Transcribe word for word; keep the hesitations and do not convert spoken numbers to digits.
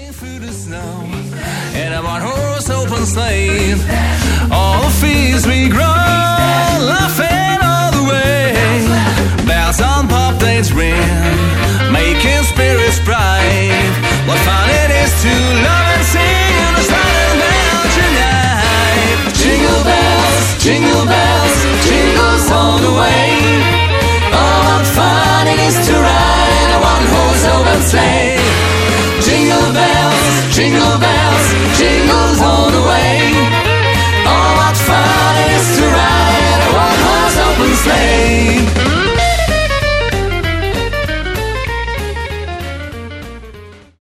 Through the snow in a one-horse open sleigh, all the fields we grow, laughing all the way. Bells on pop dates ring.